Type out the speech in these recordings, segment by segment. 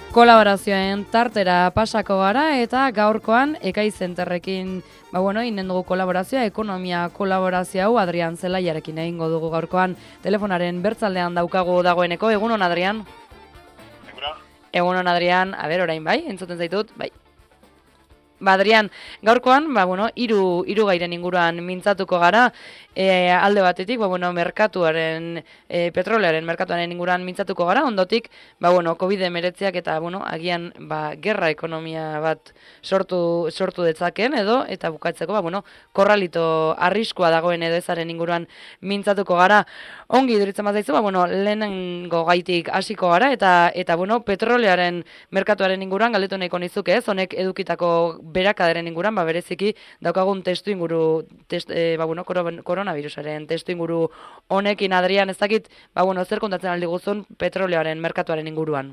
Kolaborazioen tartera pasako gara eta gaurkoan Ekai Zenterrekin inen dugu kolaborazioa, ekonomia kolaborazio hau Adrian Zelaiarekin egingo dugu gaurkoan. Telefonaren bertzaldean daukagu dagoeneko. Egunon, Adrian? Egunon, Adrian. Orain bai, entzuten zaitut, bai. Adrian, gaurkoan, hiru gairen inguruan mintzatuko gara, alde batetik, merkatuaren, petrolearen merkatuaren inguruan mintzatuko gara, ondotik, COVID-19 eta, agian, gerra ekonomia bat sortu detzaken edo, eta bukatzeko, korralito arriskua dagoen edo ezaren inguruan mintzatuko gara. Ongi iduritzen bat zaizu, lehenengo gaitik hasiko gara, eta petrolearen merkatuaren inguruan galdetu nahiko nizuke ez, honek edukitako berakadaren inguruan, bereziki daukagun testu inguru, koronavirusaren testu inguru honekin, Adrian, ez dakit, zer kontatzen aldi guzun petrolearen merkatuaren inguruan?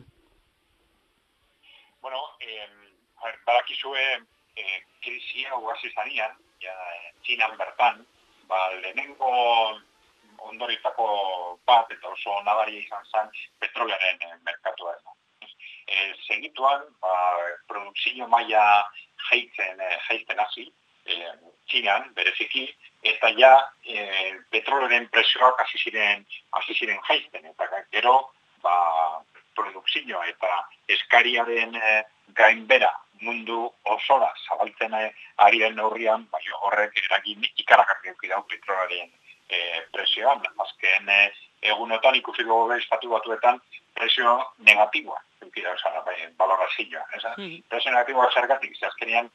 Badakizue krisia hasi zanean, Txinan bertan, lehenengo ondoritako bat eta oso nabaria izan zen petrolearen merkatua. Segituan, produkzio maila jaisten hasi, Txinan, bereziki, eta petrolearen presioak hasi ziren jaisten, eta gero, produkzioa eta eskariaren gainbera mundu osora zabaltzen ari den neurrian, horrek eragin ikaragarri eduki dau petrolearen presioan. Azken egunotan ikusiko Estatu Batuetan presio negatiboa eduki dau balorazioa. Presio negatiboa zergatik, azkenean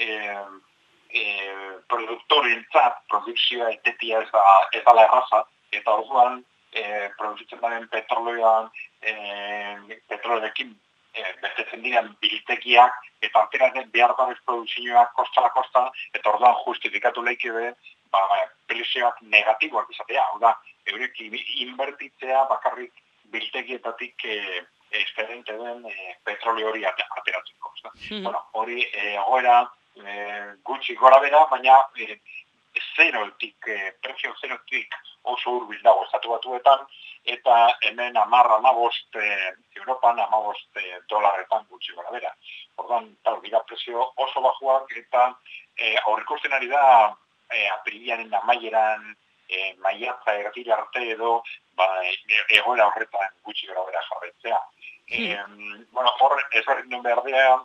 produkzioa etetia ez dala erraza, eta orduan produzitzen daren petrolerekin betetzen diren biltegiak eta ateratzen behar dabez produkzioak kosta, eta orduan justifikatu lehikide presioak negatiboak izatea. Hau da, eurek inbertitzea bakarrik biltegietatik esperiente den petrole hori ateratzeko. Hori egoera gutxi gora bera, baina presio zerotik oso hurbil dago Estatu Batuetan, eta hemen 10-15 Europan $15 gutxi gora bera. Orduan, dira presio oso bajuak, eta aurrikusten ari da apirilearen amaieran maiatza erratila arte edo egoera horretan gutxi gora bera jarraitzea. Hor ezberdin behar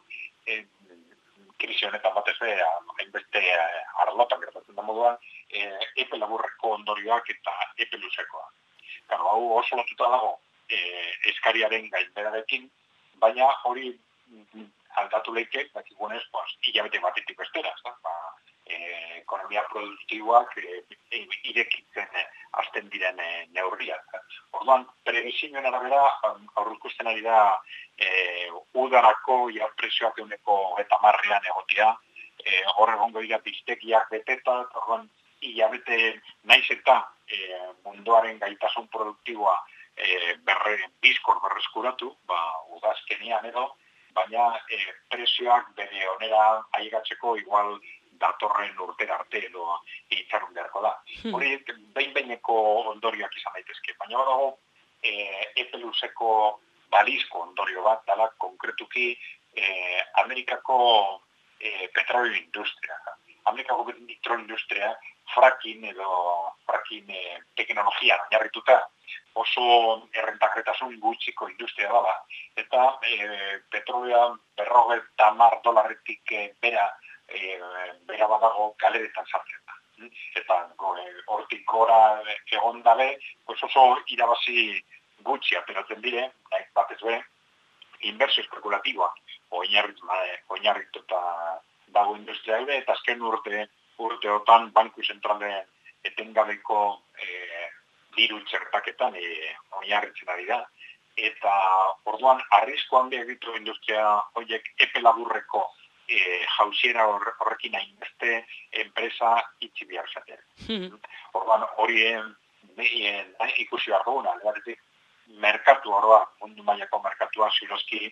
krisi honetan batez hainbeste arlotan gertatzen da moduan, epe laburreko ondorioak eta epe luzekoak. Hau oso lotuta dago eskariaren gainberarekin, baina hori aldatu leike, dakigunez, hilabete batetik bestera. Ekonomia produktiboak irekitzen hasten diren neurriak. Orduan, prebizioen arabera, aurrikusten ari da udarako presioak eguneko 10-an egotea, hor egongo dira biztegiak beteta, orduan, hilabete naiz eta munduaren gaitasun produktiboa bizkor berreskuratu, udazkenean edo, baina presioak bere onera ailegatzeko igual datorren urtera arte edo itxarun beharko da. Hori behin-behineko ondorioak izan daitezke, baina dago epe luzeko balizko ondorio bat dela konkretuki Amerikako petrolio industria. Amerikako petrolio industria fracking teknologian oinarrituta oso errentagarritasun gutxiko industria dela, eta petrolioa $50 bera badago galeretan sartzen da. Eta hortik gora egon dabe, oso irabazi gutxi ateratzen dire, batez be, inbertsio espekulatiboa oinarrituta dago industria ere, eta azken urteotan banku zentralen etengabeko diru txertaketan oinarritzen ari da. Eta orduan, arrisko handia egitu industria horiek epe laburreko jauziera horrekin hainbeste enpresa itxi behar zaten. Orduan, hori ikusi behar duguna, merkatu oroa, mundu mailako merkatua ziurozki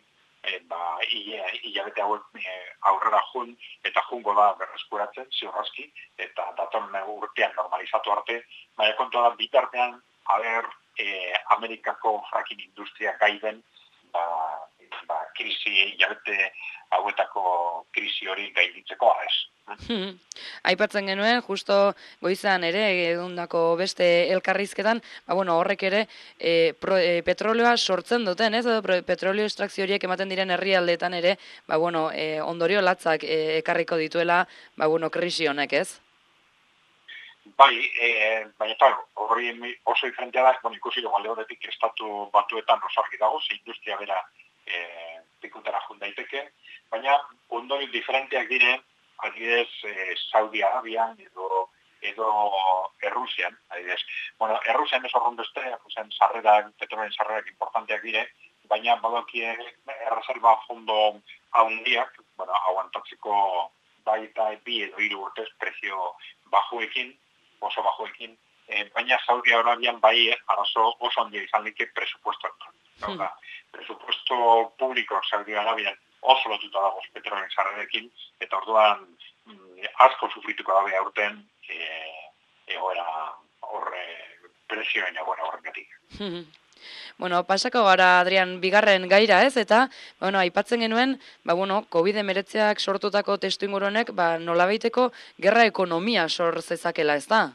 hilabete hauek aurrera jun eta jungo da berreskuratzen ziurrazki, eta datorren urtean normalizatu arte, baina kontua da bitartean Amerikako fracking industria gaiden krisi hilabete hauetako krisi hori gainditzeko, ez? Aipatzen genuen, justo goizan ere, egundako beste elkarrizketan, horrek ere petroleoa sortzen duten, ez? Petroleo estrakzio horiek ematen diren herrialdeetan ere, ondorio latzak ekarriko dituela, krisi honek, ez? Bai, baina horri oso diferentea da, ikusi dugu alde horretik estatu batuetan oso argi dago, ze industria bera pikutara jun daiteke, baina ondorio diferenteak dire, adibidez, Saudi Arabian edo Errusian, adibidez. Errusian ez horren beste, Errusian petrolen sarrerak importanteak dire, baina badokie erreserba fondo handiak, aguantatzeko baita bi edo 3 urtez prezio oso bajuekin, baina Saudi Arabian bai arazo oso handia izan dike presupuesto. Presupuesto publiko Saudi Arabian oso lotuta dago petrolen sarrerekin, eta orduan asko sufrituko dabe aurten egoera prezioen egoera horrengatik. Pasako gara, Adrian, bigarren gaira, ez? Eta, aipatzen genuen, COVID-19ak sortutako testuinguru honek, nolabaiteko gerra ekonomia sor zezakela, ez da?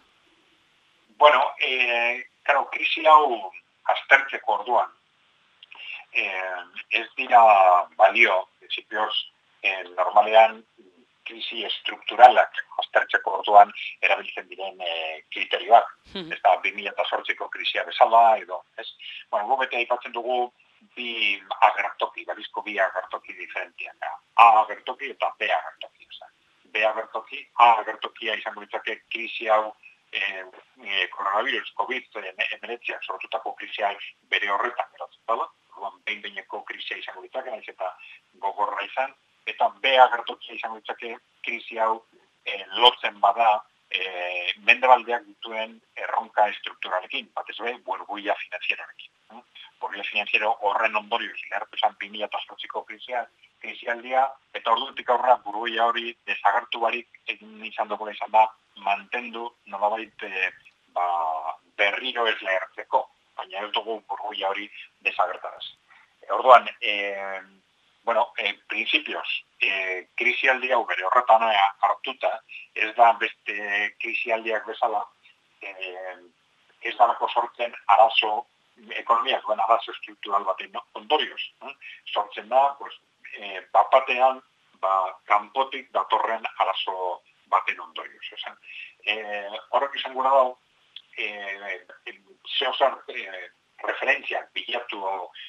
Krisi hau aztertzeko orduan, ez dira balio, principios, normalean, krisi estrukturalak aztertzeko orduan erabiltzen diren kriterioak. Ez da, 2008ko krisia bezala, edo, ez? Gu bete aipatzen dugu bi agertoki, balizko bi agertoki diferentiak. A agertoki eta B agertoki. B agertoki, A agertokia izango ditzake krisi hau coronavirus, COVID-19 sortutako krisia bere horretan geratzen dela. Behin-behineko krisia izango ditzake, naiz eta gogorra izan, eta B agertokia izango ditzake krisi hau lotzen bada mendebaldeak dituen erronka estrukturalekin, batez be, burbuila finanzieroarekin. Burbuila finanziero horren ondorioz, igartu esan 2008ko krisialdia, eta ordutik aurrera burbuila hori desagertu barik egin izan dugula izan da, mantendu nolabait berriro ez lehertzeko, baina ez dugu burbuila hori desagertaraz. Orduan, principios, krisialdi hau bere horretan hartuta, ez da beste krisialdiak bezala, ez darako sortzen arazo, ekonomiak duen arazo estruktural baten ondorioz. Sortzen da, batean, kanpotik datorren arazo baten ondorioz. Horrek izan gura dago, zehozer referentziak bilatu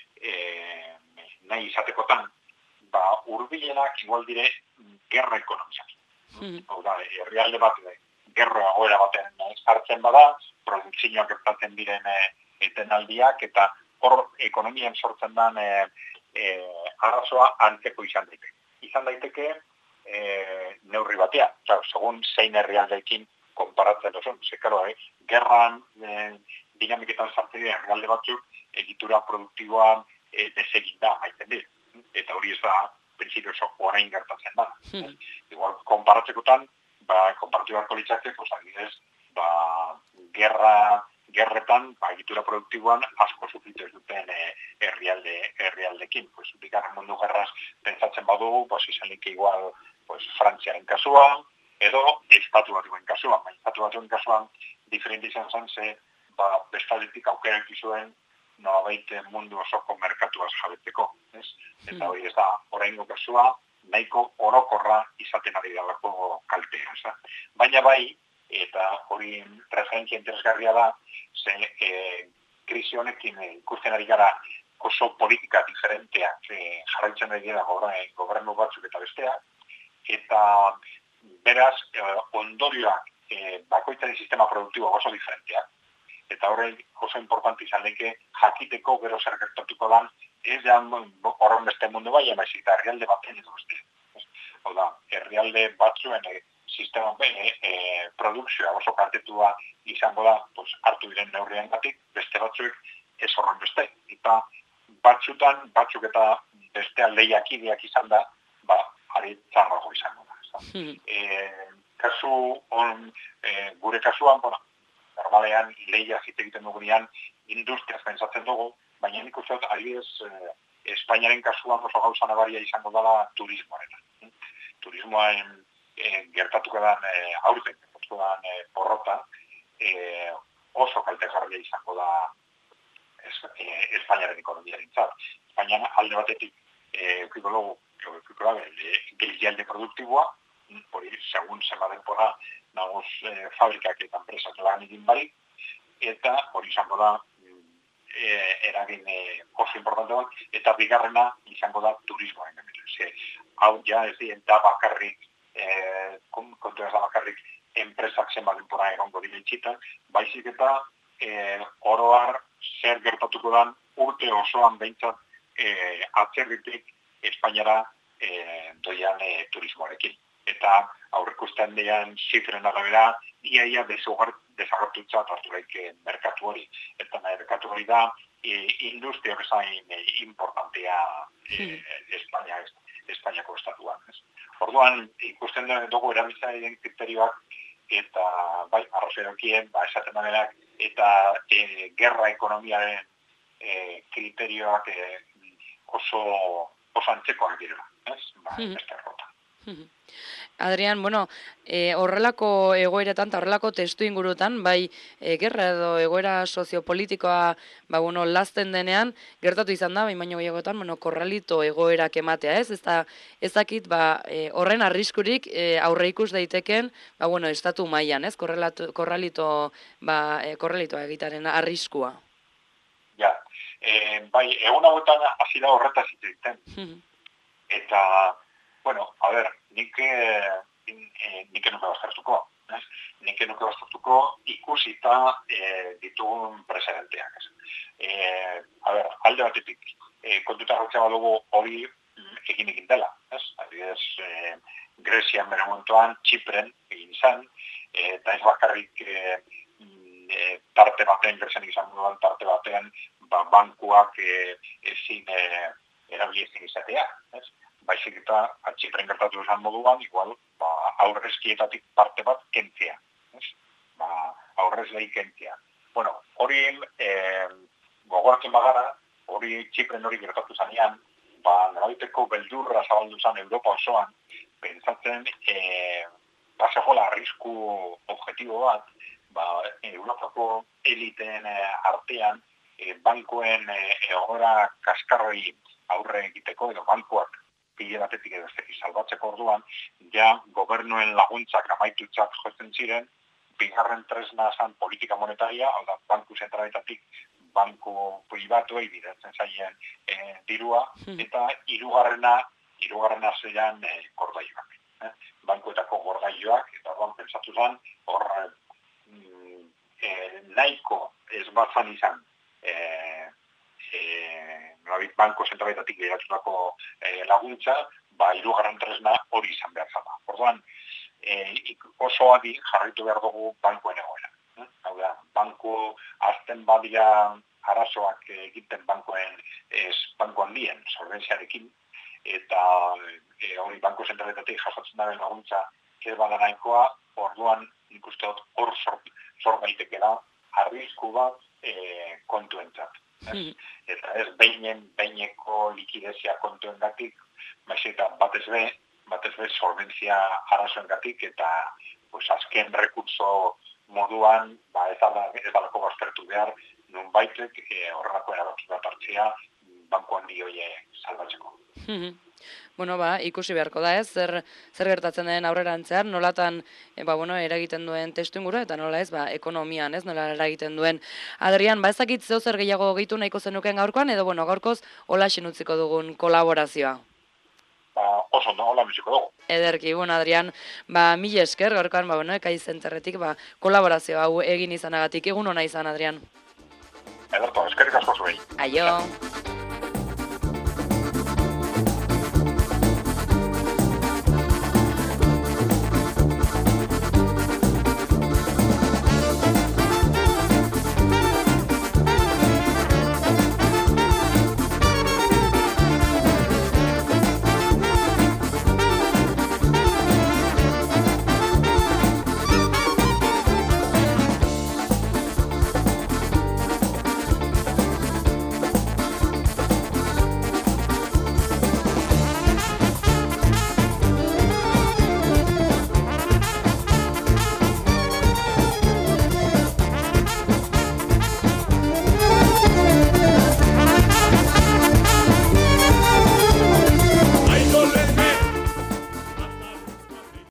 nahi izatekotan, hurbilenak igual dire gerra ekonomiak. Hau da, herrialde bat, gerra egoera baten sartzen bada, produkzioak gertatzen diren etenaldiak, eta hor ekonomian sortzen den arazoa antzeko izan daiteke. Izan daiteke neurri batean, segun zein herrialdeekin konparatzen duzun. Gerran dinamiketan sartzen dira herrialde batzuk egitura produktiboan desegin da, maiten dira. Eta hori ez da, prinsipioz orain gertatzen da. Igual, konparatzekotan, konparatu beharko litzake, adibidez, gerretan, egitura produktiboan asko sufritu ez duten herrialdekin. Bigarren mundu gerraz pentsatzen badugu, izanik igual Frantziaren kasuan, edo Estatu Batuen kasuan. Estatu Batuen kasuan, diferente izan zen, ze bestaletik aukerak izuen nolabait mundu osoko merkatuaz jabetzeko. Eta hori ez da, oraingo kasua, nahiko orokorra izaten ari dalako kaltea. Baina bai, eta hori referentzia interesgarria da, ze krisi honekin ikusten ari gara oso politika diferenteak jarraitzen ari dira gobernu batzuk eta besteak, eta beraz ondorioak bakoitzaren sistema produktibo oso diferenteak, eta horrein oso importante izan leke jakiteko gero zer gertatuko dan, ez da horren beste mundu bai, emaizik eta herrialde baten edo beste. Hau da, herrialde batzuen sistema produkzioa oso kaltetua izango da, hartu diren neurrien gatik, beste batzuek ez horren beste. Eta batzutan, batzuk eta beste lehiakideak izan da, ari txarrago izango da. Gure kasuan, normalean lehia egiten dugunean industriaz pentsatzen dugu, baina nik uste dut adibidez Espainiaren kasuan oso gauza nabaria izango dela turismoarena. Turismoaren gertatuko den aurten, gertatuko den porrota, oso kaltegarria izango da Espainiaren ekonomiarentzat. Espainian alde batetik eukiko geldialde produktiboa, hori segun zenba denbora nagoz fabrikak eta enpresak lan egin barik, eta hori izango da eragin oso importante bat, eta bigarrena izango da turismoaren gainean. Hau ja ez dien da bakarrik, kontu ez da bakarrik enpresak zenba denbora egongo dira itxitan, baizik eta oroar zer gertatuko den urte osoan behintzat atzerritik Espainiara doian turismoarekin. Eta aurrekusten dian zifren arabera, iaia desagertutzat harturaik merkatu hori. Eta merkatu hori da, industria bezain importantea Espainiako estatuan. Orduan, ikusten dugu erabiltzaileen kriterioak, eta bai, arrazoiakien, esaten dabenak, eta gerra ekonomiaren kriterioak oso antzekoak direla, beste errota. Adrian, horrelako egoeretan eta horrelako testu ingurutan, bai gerra edo egoera soziopolitikoa lazten denean, gertatu izan da, baino gehiagotan, korralito egoerak ematea, ez? Ez dakit, horren arriskurik aurre ikus daiteken, estatu mailan, ez? Korralitoa egitaren arriskua. Ja, bai, egun hauetan hasi da horretaz hitz egiten. Eta, nik nuke baztertuko. Nik nuke baztertuko ikusita ditugun presidenteak. Alde batetik, kontuta hartzea badugu hori egin dela. Adibidez, Grezian bere momentuan, Txipren egin zen, eta ez bakarrik tarte batean, Grezian izan duan tarte batean, bankuak ezin erabiliezin izatea. Baizik eta Txipren gertatu esan moduan, igual, aurrezkietatik parte bat kentzea. Aurrezlei kentzea. Hori gogoratzen bagara, hori Txipren hori gertatu zanean, nolaiteko beldurra zabaldu zen Europa osoan, pentsatzen, bazegoela arrisku objektibo bat, Europako eliteen artean, bankuen egoera kaskarroi aurre egiteko, edo bankuak pile batetik edo salbatzeko orduan, ja gobernuen laguntzak amaitutzat jotzen ziren, bigarren tresna zan politika monetaria, hau da, banku zentraletatik banku pribatuei bidaltzen zaien dirua, eta hirugarrena zelan gordailuak. Bankuetako gordailuak, eta orduan pentsatu zen, hor nahiko ez batzan izan banko zentraletatik geratutako laguntza, hirugarren tresna hori izan behar zaba. Orduan, oso adi jarraitu behar dugu bankuen egoera. Hau da, banku azten badira arazoak egiten bankoen handien, solventziarekin, eta hori banko zentraletatik jasotzen daren laguntza ez bada nahikoa, orduan nik uste dut hor sor daitekela arrisku bat kontuentzat. Eta ez behineko likidezia kontuengatik, eta batez be solventzia arazoengatik, eta azken rekurso moduan ez dalako baztertu behar, nunbaitek horrelako erabaki bat hartzea banku handi horiek salbatzeko. Ikusi beharko da, ez? Zer gertatzen den aurrerantzean, nolatan eragiten duen testu ingurua, eta nola ez, ekonomian, ez? Nola eragiten duen. Adrian, ezakit zeu zer gehiago gehitu nahiko zenuken gaurkoan, edo gaurkoz holaxen utziko dugun kolaborazioa. Oso ondo, hola biziko dugu. Ederki, Adrian, mil esker gaurkoan, Ekai Zenterretik, kolaborazio hau egin izanagatik, egun ona izan, Adrian. Ederto, eskerrik asko zuei. Aio.